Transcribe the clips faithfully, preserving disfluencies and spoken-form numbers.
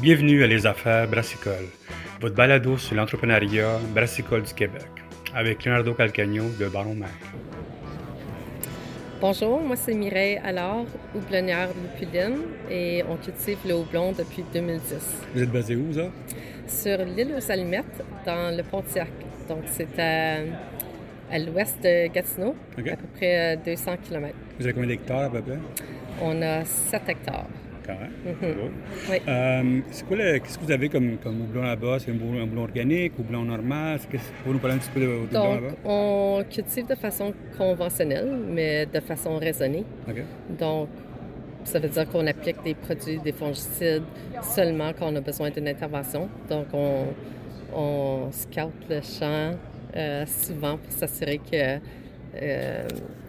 Bienvenue à Les Affaires Brassicole, votre balado sur l'entrepreneuriat brassicole du Québec, avec Leonardo Calcagno de Baron Mac. Bonjour, moi c'est Mireille Allard, houblonnière lupuline, et on cultive le houblon depuis deux mille dix. Vous êtes basé où, ça? Sur l'île aux Allumettes, dans le Pontiac. Donc c'est à, à l'ouest de Gatineau, okay. À peu près deux cents kilomètres. Vous avez combien d'hectares à peu près? On a sept hectares. Quand même. Mm-hmm. Cool. Oui. Euh, c'est quoi le, qu'est-ce que vous avez comme, comme houblon là-bas? C'est un houblon, un houblon organique, houblon normal? Est-ce que vous nous parler un petit peu de houblon Donc, là-bas? on cultive de façon conventionnelle, mais de façon raisonnée. Okay. Donc, ça veut dire qu'on applique des produits, des fongicides seulement quand on a besoin d'une intervention. Donc, on, on scoute le champ euh, souvent pour s'assurer que, euh,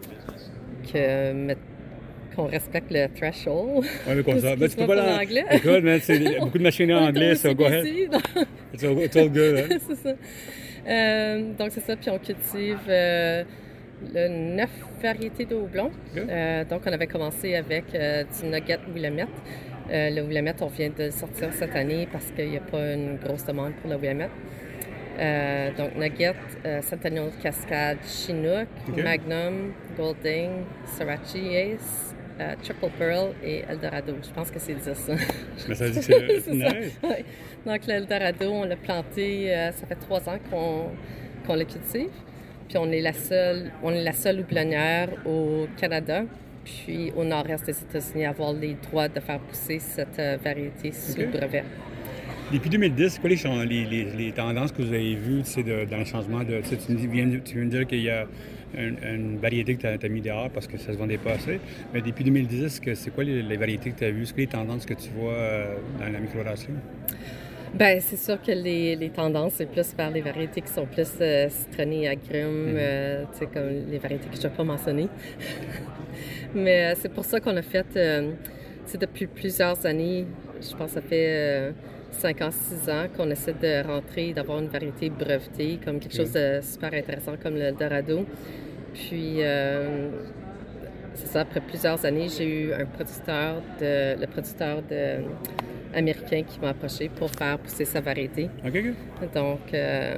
que qu'on respecte le threshold. Oui, mais comme ça. Ben, tu peux pas l'anglais. Écoute, mais c'est beaucoup de machinerie en anglais, so go ahead. It's all, it's all good. Hein? C'est ça. Euh, donc, c'est ça. Puis, on cultive euh, le neuf variétés de houblon. Okay. Euh, donc, on avait commencé avec euh, du Nugget Willamette. Euh, le Willamette, on vient de le sortir cette année parce qu'il n'y a pas une grosse demande pour le Willamette. Euh, donc, Nugget, euh, Centennial Cascade, Chinook, okay. Magnum, Golding, Sriracha Ace, euh, Triple Pearl et Eldorado. Je pense que c'est dix. Mais ça dit que c'est, c'est nice. Ça. Ouais. Donc, l'Eldorado, on l'a planté, euh, ça fait trois ans qu'on, qu'on le cultive. Puis, on est la seule, on est la seule houblonnière au Canada, puis au nord-est des États-Unis, à avoir les droits de faire pousser cette euh, variété sous okay. brevet. Depuis deux mille dix, c'est quoi les, les, les, les tendances que vous avez vues de, dans le changement de... Tu, sais, tu, viens, tu viens de dire qu'il y a une, une variété que tu as mis dehors parce que ça ne se vendait pas assez. Mais depuis deux mille dix, que, c'est quoi les, les variétés que tu as vues? C'est quoi les tendances que tu vois euh, dans la microration? Bien, c'est sûr que les, les tendances, c'est plus vers les variétés qui sont plus euh, citronnées, agrumes, mm-hmm. euh, tu sais, comme les variétés que je ne vais pas mentionner. Mais euh, c'est pour ça qu'on a fait, euh, tu sais, depuis plusieurs années, je pense que ça fait... Euh, cinq ans, six ans, qu'on essaie de rentrer, d'avoir une variété brevetée, comme quelque chose de super intéressant comme le Dorado. Puis, euh, c'est ça, après plusieurs années, j'ai eu un producteur, de, le producteur de, américain qui m'a approché pour faire pousser sa variété. OK. Donc, euh,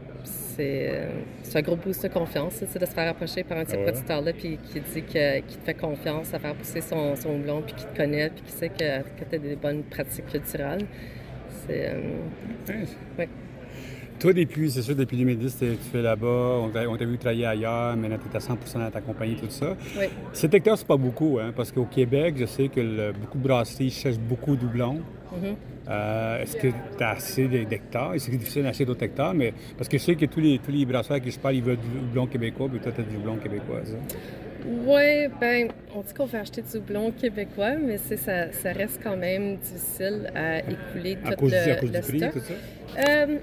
c'est, c'est un gros boost de confiance, c'est de se faire approcher par un de ces ah ouais. producteurs-là, puis qui dit que, qu'il te fait confiance à faire pousser son, son houblon, puis qui te connaît, puis qui sait que, que tu as des bonnes pratiques culturelles. C'est, euh... nice. ouais. Toi, depuis, c'est sûr, depuis deux mille dix, tu fais là-bas, on t'a, on t'a vu travailler ailleurs, maintenant tu es à cent pour cent dans ta compagnie, tout ça. Oui. Cet hectare, c'est pas beaucoup, hein, parce qu'au Québec, je sais que le, beaucoup de brasseries cherchent beaucoup de doublons. Mm-hmm. Euh, est-ce que tu as assez d'hectares? C'est difficile d'acheter d'autres hectares, mais parce que je sais que tous les, tous les brasseurs qui je parle, ils veulent du doublon québécois, puis toi, tu as du doublon québécois, ça. Oui, bien, on dit qu'on veut acheter du houblon québécois, mais c'est, ça, ça reste quand même difficile à écouler tout à cause, le, à cause le du prix, stock. tout ça? Euh,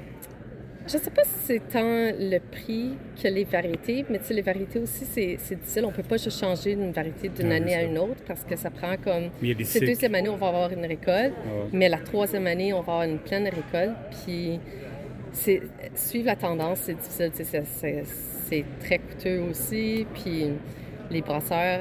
je ne sais pas si c'est tant le prix que les variétés, mais tu sais, les variétés aussi, c'est, c'est difficile. On ne peut pas juste changer d'une variété d'une non, année à une autre parce que ça prend comme... C'est deuxième année, on va avoir une récolte, oh. mais la troisième année, on va avoir une pleine récolte, puis c'est, suivre la tendance, c'est difficile, tu sais, c'est, c'est, c'est très coûteux aussi, puis les brasseurs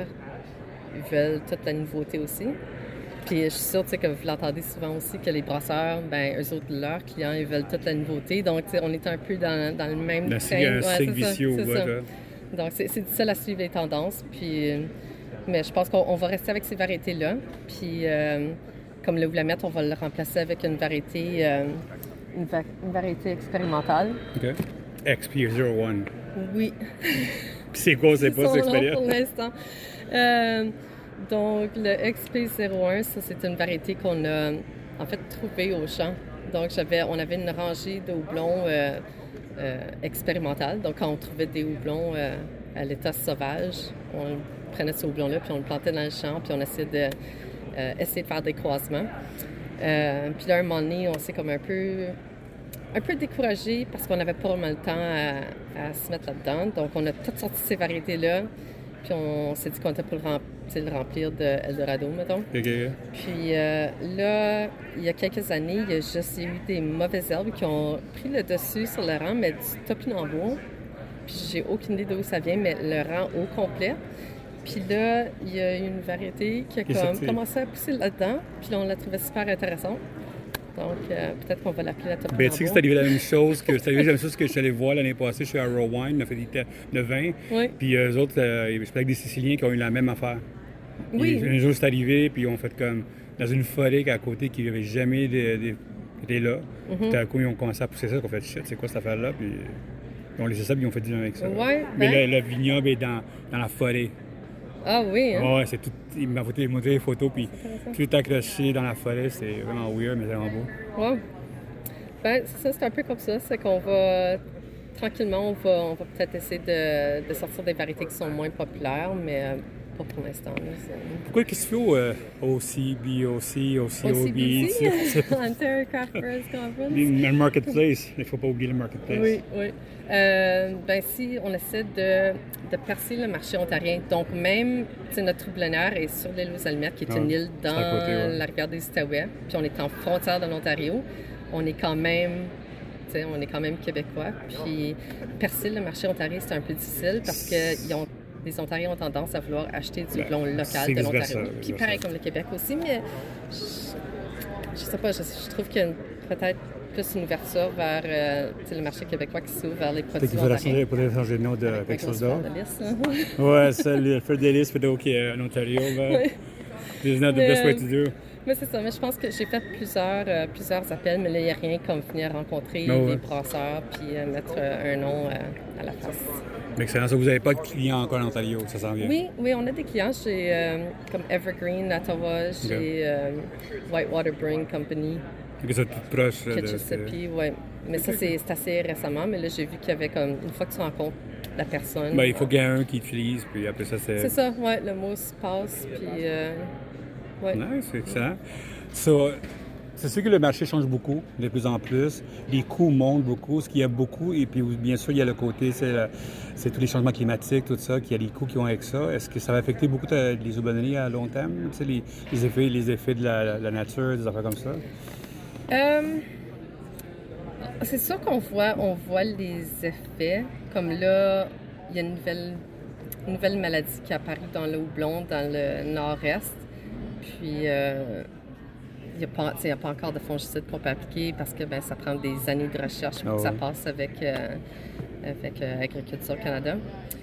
veulent toute la nouveauté aussi. Puis je suis sûre que vous l'entendez souvent aussi, que les brasseurs, ben eux autres, leurs clients, ils veulent toute la nouveauté. Donc, on est un peu dans, dans le même train. C'est un ouais, vicieux, ça, c'est ouais, ça. Donc, c'est, c'est difficile à suivre les tendances. Puis, mais je pense qu'on on va rester avec ces variétés-là. Puis, euh, comme le Willamette, on va le remplacer avec une variété, euh, une, va- une variété expérimentale. OK. X P zéro un. Oui. Puis c'est quoi, c'est, c'est pas cette expérience? Pour l'instant. Euh, donc, le X P zéro un, ça, c'est une variété qu'on a, en fait, trouvée au champ. Donc, j'avais, on avait une rangée de houblons euh, euh, expérimentales. Donc, quand on trouvait des houblons euh, à l'état sauvage, on prenait ce houblon-là, puis on le plantait dans le champ, puis on essayait de, euh, essayer de faire des croisements. Euh, puis là, à un moment donné, on s'est comme un peu... un peu découragé parce qu'on n'avait pas vraiment le temps à, à se mettre là-dedans. Donc, on a toutes sorti ces variétés-là. Puis, on s'est dit qu'on était pour le, rem- le remplir de Eldorado, mettons. Okay. Puis euh, là, il y a quelques années, il y a juste eu des mauvaises herbes qui ont pris le dessus sur le rang, mais du topinambour. Puis, j'ai aucune idée d'où ça vient, mais le rang au complet. Puis là, il y a une variété qui a comme commencé à pousser là-dedans. Puis là, on l'a trouvé super intéressante. Donc, euh, peut-être qu'on va l'appeler la Topinambour. Ben, tu sais que c'est arrivé la même chose que c'est arrivé la même chose que je suis allé voir l'année passée chez Arrow Wine, on a fait des thé- de vin. Oui. Puis eux autres, euh, je parlais avec des Siciliens qui ont eu la même affaire. Oui. Et un jour, c'est arrivé, puis ils ont fait comme dans une forêt à côté qui n'avait jamais de, de, été là. Mhm. Puis tout à coup, ils ont commencé à pousser ça, qu'on fait shit, c'est quoi cette affaire-là? Puis ils ont laissé ça, puis ils ont fait du vin avec ça. Ouais, Mais ben- le, le vignoble est dans, dans la forêt. Ah oui, hein? Ouais, c'est tout. Il m'a montré, montré les photos, puis intéressant. tout accroché dans la forêt, c'est vraiment weird, mais c'est vraiment beau. Wow. Ben, c'est ça, c'est un peu comme ça. C'est qu'on va, tranquillement, on va, on va peut-être essayer de, de sortir des variétés qui sont moins populaires, mais euh, pas pour l'instant. là, c'est- Pourquoi qu'est-ce qu'il faut euh, O C B, O C, O C, O B? O C B C, Ontario Craft Brewers Conference. Le marketplace, il ne faut pas oublier le marketplace. Oui, oui. Euh, ben si on essaie de, de percer le marché ontarien, donc même, tu sais, notre houblonnière est sur l'île aux Allumettes, qui est Ah, une île c'est dans à côté, ouais. la rivière des Outaouais, puis on est en frontière de l'Ontario. On est quand même, tu sais, on est quand même québécois. Puis percer le marché ontarien, c'est un peu difficile parce que ils ont, les Ontariens ont tendance à vouloir acheter du Ben, blond local c'est de l'Ontario. vice-versa, Puis vice-versa. pareil comme le Québec aussi, mais je, je sais pas, je, je trouve qu'il y a une- peut-être plus une ouverture vers euh, tu sais, le marché québécois qui s'ouvre vers les Peut-être produits qu'il faudrait ontariens. changer, faudrait changer le nom de La quelque chose grosse d'autre. fleur de lys, hein. Ouais, c'est le feu de lys, plutôt qu'en Ontario. Ben, Oui. It's not the Mais, best way euh, to do. Mais c'est ça, mais je pense que j'ai fait plusieurs, euh, plusieurs appels, mais là, il n'y a rien comme venir rencontrer Ah ouais. les brasseurs puis euh, mettre euh, un nom euh, à la face. Excellent. Ça, vous n'avez pas de clients encore en Ontario, ça s'en vient. Oui, oui, on a des clients. J'ai euh, comme Evergreen à Ottawa, j'ai euh, Whitewater Brewing Company, Que c'est tout proche. là, de- Kitchissippi, oui. Mais ça, c'est c'est assez récemment, mais là, j'ai vu qu'il y avait comme, une fois que tu rencontres la personne... Ben, il faut qu'il y ait un qui utilise, puis après ça, c'est... C'est ça, ouais, le mot se passe, puis... Euh, ouais. Nice, c'est excellent. So, c'est sûr que le marché change beaucoup, de plus en plus. Les coûts montent beaucoup, ce qu'il y a beaucoup. Et puis, bien sûr, il y a le côté, c'est, le- c'est tous les changements climatiques, tout ça, qu'il y a des coûts qui vont avec ça. Est-ce que ça va affecter beaucoup ta- les houblonneries à long terme? Tu sais, les, les effets, les effets de la, la- la nature, des affaires comme ça? Euh, c'est sûr qu'on voit, on voit les effets. Comme là, il y a une nouvelle, une nouvelle maladie qui apparaît dans le houblon, dans le nord-est. Puis, euh, il n'y a, pas- tu sais, il y a pas encore de fongicide qu'on peut appliquer parce que ben, ça prend des années de recherche pour Ah que ça ouais. passe avec, euh, avec euh, Agriculture Canada.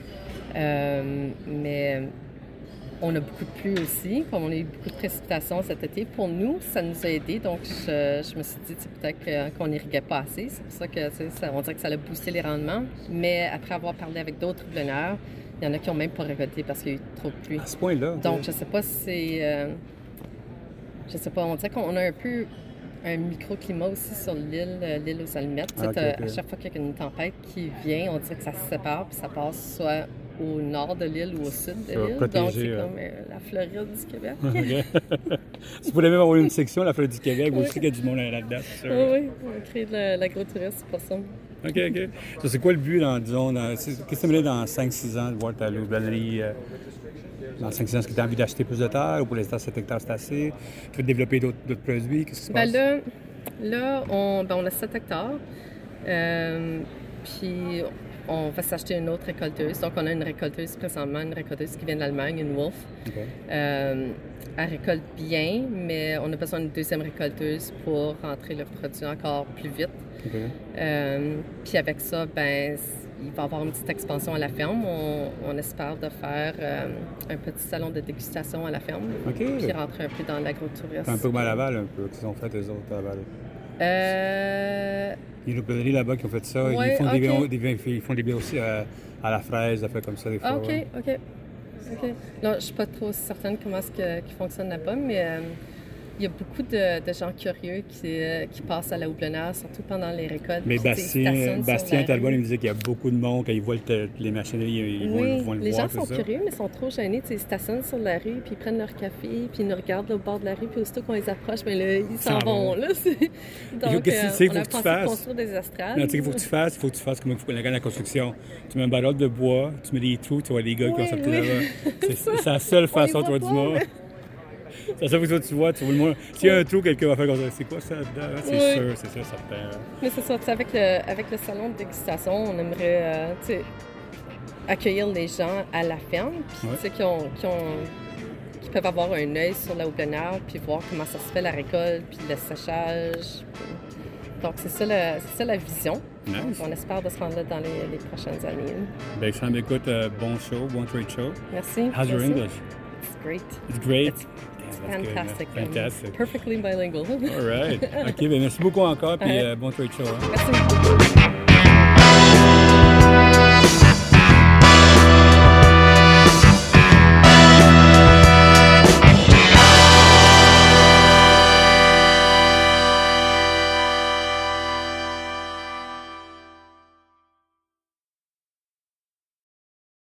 Euh, mais on a beaucoup de pluie aussi, comme on a eu beaucoup de précipitations cet été. Pour nous, ça nous a aidés, donc je, je me suis dit tu sais, peut-être que- qu'on n'irriguait pas assez. C'est pour ça que tu sais, ça, on dirait que ça a boosté les rendements. Mais après avoir parlé avec d'autres houblonneurs, il y en a qui n'ont même pas récolté parce qu'il y a eu trop de pluie. À ce point-là? Donc, je sais pas si c'est... euh, je sais pas, on dirait qu'on a un peu un microclimat aussi sur l'île, euh, l'île aux Allumettes. Tu sais, Ah, ok, t'as- ok. À chaque fois qu'il y a une tempête qui vient, on dirait que ça se sépare puis ça passe soit au nord de l'île ou au sud de Ça va l'île. protéger, Donc, c'est euh. comme euh, la Floride du Québec. OK. Tu pourrais même avoir une section, la Fleur du Québec, Oui. aussi qu'il y a du monde là-dedans, c'est sûr. Oui, oui, on crée de la- l'agro-tourisme pour ça. OK, OK. Ça, c'est quoi le but, dans, disons, dans, c'est- qu'est-ce que tu aimerais dans cinq six ans de voir ta houblonnerie? Euh, dans cinq six ans, est-ce que tu as envie d'acheter plus de terre ou pour l'instant, sept hectares, c'est assez? Tu veux développer d'autres, d'autres produits? Qu'est-ce qui se Ben passe? là, là on, ben on a sept hectares. Euh, puis on va s'acheter une autre récolteuse. Donc on a une récolteuse présentement, une récolteuse qui vient d'Allemagne, une Wolf. OK. Euh, elle récolte bien, mais on a besoin d'une deuxième récolteuse pour rentrer le produit encore plus vite. OK. Euh, puis avec ça, ben, il va y avoir une petite expansion à la ferme. On, on espère de faire euh, un petit salon de dégustation à la ferme. OK. Puis rentrer un peu dans l'agro-tourisme. C'est un peu comme à Laval, un peu, qu'ils ont fait, eux autres, à Laval. Euh, Il y a une houblonnerie là-bas qui ont fait ça. Ouais, ils, font des ok. vins, des vins- ils font des biens aussi euh, à la fraise, des affaires comme ça, des fois. ah, OK, ouais. OK. OK. Non, je suis pas trop certaine comment est-ce que, qu'ils fonctionnent là-bas, mais euh, il y a beaucoup de, de gens curieux qui, euh, qui passent à la houblonnière, surtout pendant les récoltes. Mais puis, tu sais, ils Bastien, stationnent sur Bastien la Talbot, rue. il me disait qu'il y a beaucoup de monde, quand ils voient le- les machineries, ils vont, Oui, ils vont le les voir, gens tout sont ça. curieux, mais sont trop gênés. Tu sais, ils stationnent sur la rue, puis ils prennent leur café, puis ils nous regardent là, au bord de la rue, puis aussitôt qu'on les approche, bien là, ils s'en s'en vont. vont. Là, c'est- Donc, qu'est-ce que euh, c'est qu'il on faut a que tu pensé fasses? construire des estrades. Non, tu sais qu'il faut que tu fasses, il faut que tu fasses comme il faut la construction. Tu mets un ballon de bois, tu mets des trous, tu vois les gars qui Oui, vont sortir oui. là-bas. C'est, c'est la seule On les façon, tu vois voit du pas, monde. mais- C'est la seule façon que tu vois, tu vois le monde. S'il y a un trou, quelqu'un va faire comme ça. C'est quoi ça là-dedans? C'est Oui. sûr, c'est sûr, certain. Mais c'est ça, tu sais, avec le, avec le salon de dégustation, on aimerait euh, tu sais, accueillir les gens à la ferme, puis Ouais. tu sais, qui ont, qui ont qui peuvent avoir un œil sur la houblonnière, puis voir comment ça se fait la récolte, puis le séchage. Puis... Donc, c'est ça, le, c'est ça la vision. Nice. Donc, on espère de se rendre là dans les, les prochaines années. Ben, Sam, écoute, uh, bon show, bon trade show. Merci. How's your Merci. English? It's great. It's great. It's, it's Damn, that's fantastic. good. Fantastic. I'm perfectly bilingual. All right. OK, ben merci beaucoup encore, puis Ouais. uh, bon trade show. Hein? Merci beaucoup.